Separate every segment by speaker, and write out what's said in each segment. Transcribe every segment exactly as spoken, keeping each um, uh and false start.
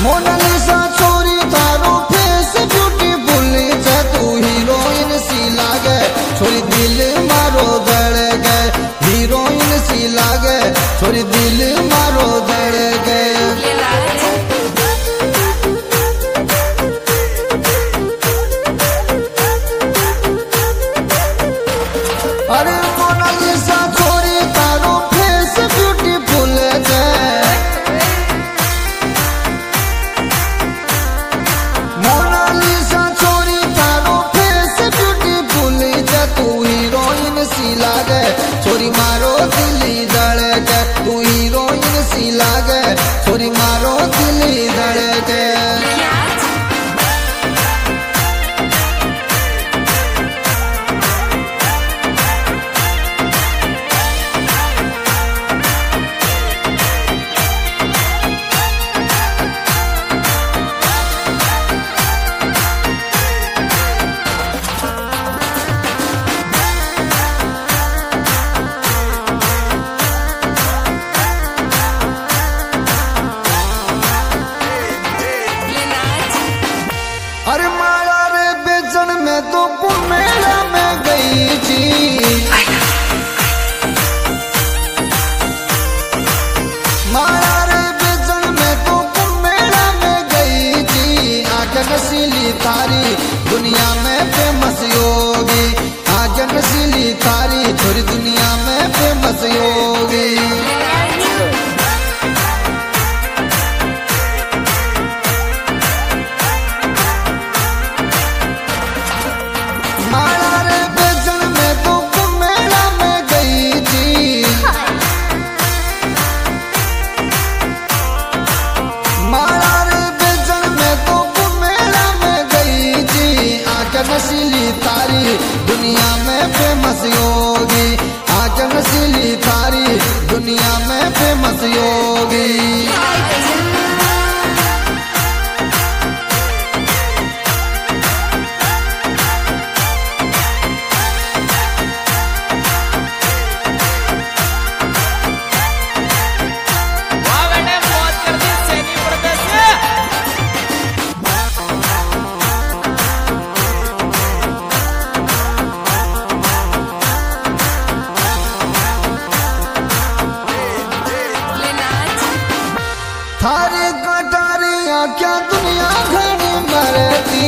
Speaker 1: मोनालिसा छोरी तारो face beautiful छे तू हीरोइन सी लागे छोरी दिल मारो धड़के हीरोइन सी लागे छोरी दिल मारो धड़के अरे मोनालिसा छोरी तारो फेस ब्यूटीफुल छे मोनालिसा छोरी तारो फेस ब्यूटीफुल छे तू हीरोइन सी लागे छोरी मारो दिल धड़के तू हीरोइन सी लागे छोरी मारो दिल धड़के अरे माला रे बेचन में तो कुमेला में गई थी माला रे बेचन में तो कुमेला में गई थी आंख नसीली तारी दुनिया में फेमस योगी आंख नसीली तारी थोड़ी दुनिया में फेमस योगी माला रे बेचन में तो कुमेला में गई थी माला रे बेचन में तो कुमेला में गई थी आंख नसीली तारी दुनिया में फेमस योगी आंख नसीली तारी दुनिया में फेमस योगी थारे कटारिया क्या दुनिया घड़ी मरती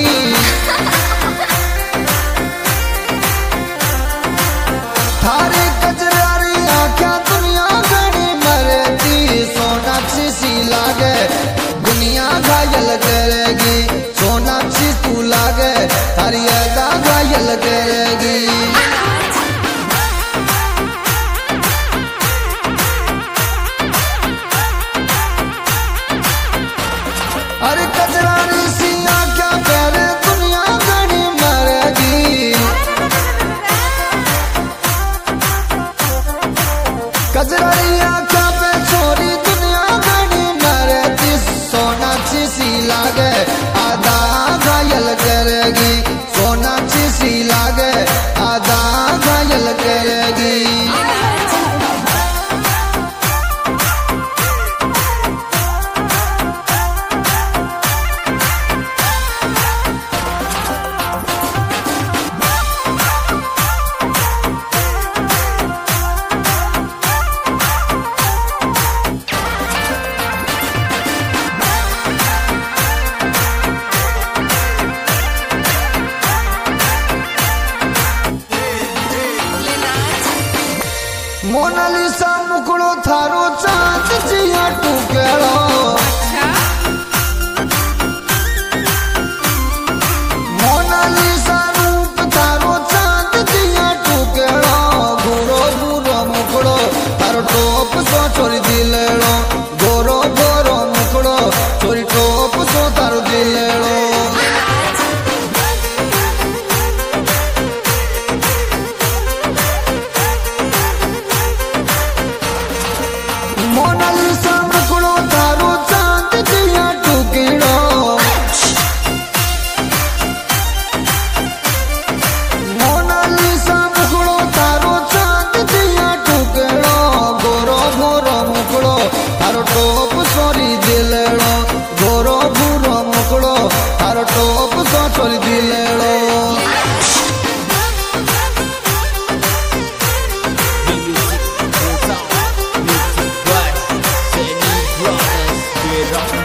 Speaker 1: थारे कचरारिया क्या दुनिया घड़ी मरती सोनाक्षी सी लागे दुनिया घायल करेगी सोनाक्षी तू लागे थारी अदा घायल करेगी अरे कचरारी सिया क्या करे दुनिया घड़ी मरेगी कचरारी आँखा पे छोरी दुनिया घड़ी मरेगी सोनाक्षी सी लागे आधा घायल करेगी सोनाक्षी सी लागे आधा घायल करेगी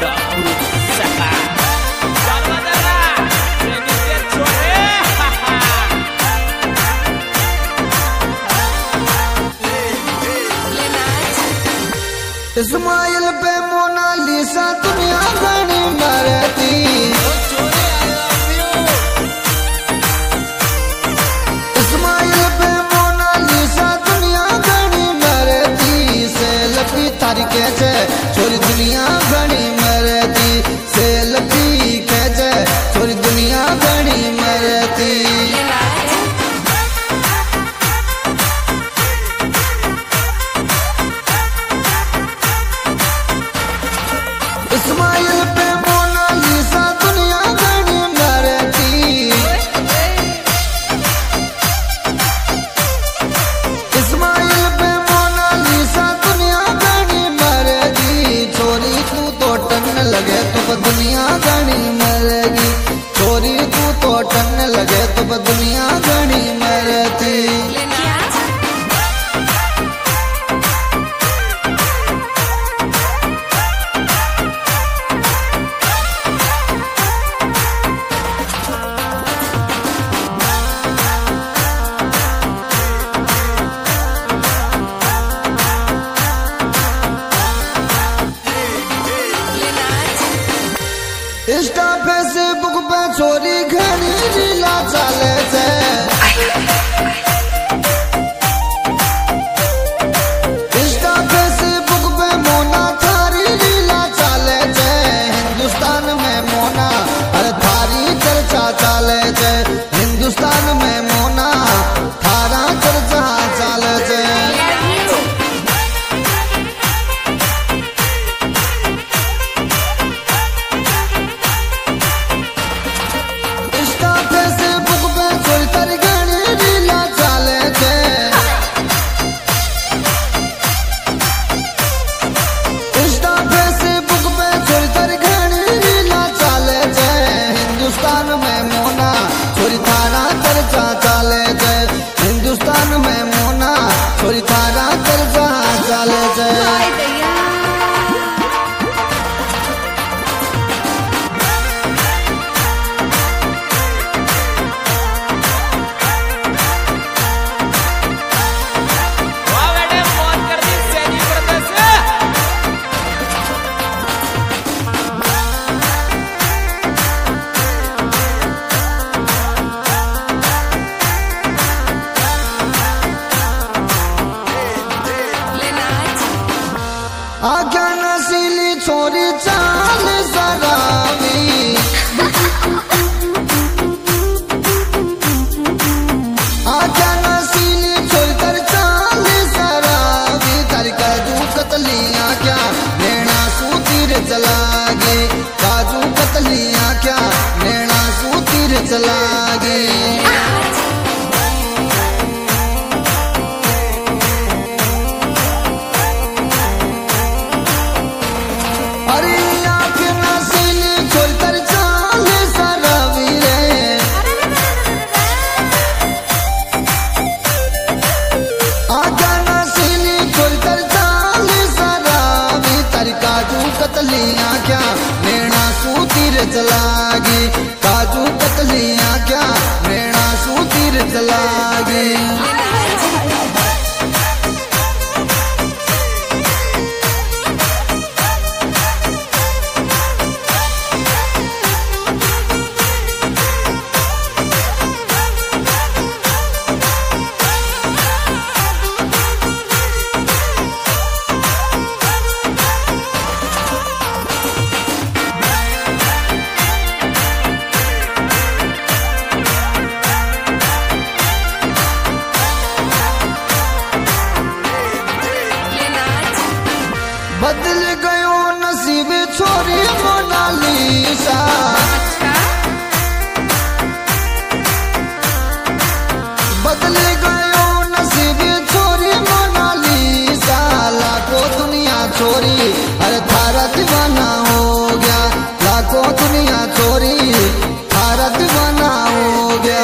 Speaker 1: इस्माइल पे मोनालिसा दुनिया घनी मरती इस्माइल पे मोनालिसा दुनिया घनी मरती सेल्फी तारीखे छे छोरी दुनिया घनी मरती सेल्फी खेचे छोरी दुनिया घनी मरती इस्माइल पे मोनालिसा दुनिया घनी मरती इस्माइल पे मोनालिसा दुनिया घनी मरती छोरी तू तो टन लगे तो दुनिया घनी मरेगी छोरी तू तो टन लगे तो दुनिया घनी मरती इंस्टा फेसबुक पे छोरी घनी रीला चले छे इंस्टा फेसबुक पे मोना थारी रीला चले छे हिंदुस्तान में मोना अरे थारी चर्चा चले छे हिंदुस्तान में मोना थारा चर्चा चले छे हिंदुस्तान में मोना छोरी थारा चर्चा चले छे हिंदुस्तान में मोना छोरी थारा चर्चा चले छे आज्ञा नसीली छोरी चाल सरावी आज्ञा नसीली छोरी तर चाल सरावी तारी काजू कतलियां क्या नैना सूतीर चलागे काजू कतलियां क्या नैना सूतीर चलागे कतलियां क्या नैना सूतीर चलागी काजू कतलियां क्या नैना सूतीर चलागी बदल गयो नसीब छोरी मोनालिसा बदल गयो नसीब छोरी मोनालिसा लाखों दुनिया छोरी अरे थारा दीवाना हो गया लाखों दुनिया छोरी थारा दीवाना हो गया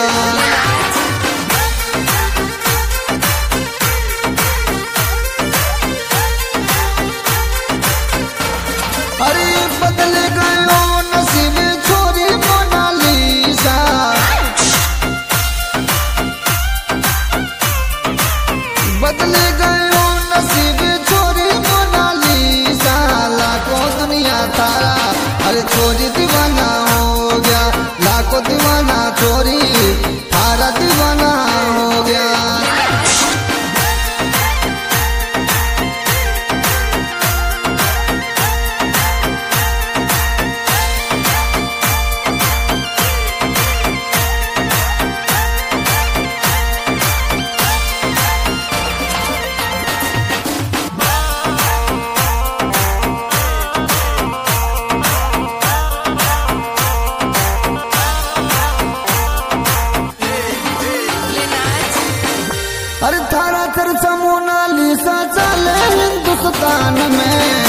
Speaker 1: अरे बदल अरे छोरी दीवाना हो गया, लाखों दीवाना छोरी थारा दीवाना हो गया। अरे थारा चर्चा मोनालिसा चले हिंदुस्तान में,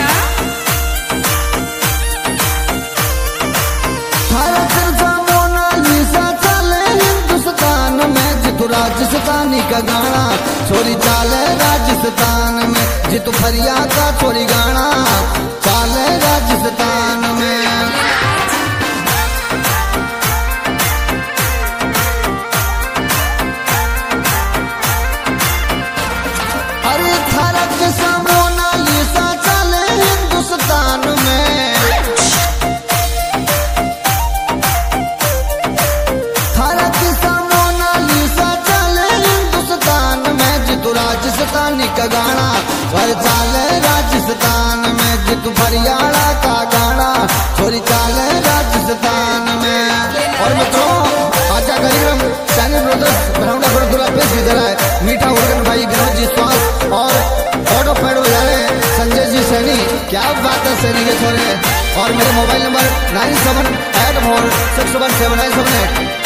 Speaker 1: थारा चर्चा मोनालिसा चले हिंदुस्तान में। जितु राजस्थानी का गाना छोरी चाले राजस्थान में, जितु फरिया का छोरी गाना चाले राजस्थान में। मोनालिसा चले हिंदुस्तान में, थारा किसा मोनालिसा चले हिंदुस्तान में। जितु राजस्थानी का गाना पर चाले राजस्थान में, जितु हरियाणा का गाना छोरी चाले राजस्थान में। और मित्रों आजा गरीब सैनी ब्रदर्स भरौना गुरुकुला पेश इधर है, मीठा उर्गन भाई विनोद जी स्वास्थ्य और ऑटो पैड बजाए संजय जी सैनी। क्या बात है सैनी के छोरे। और मेरे mobile number nine seven eight four six one seven nine seven at.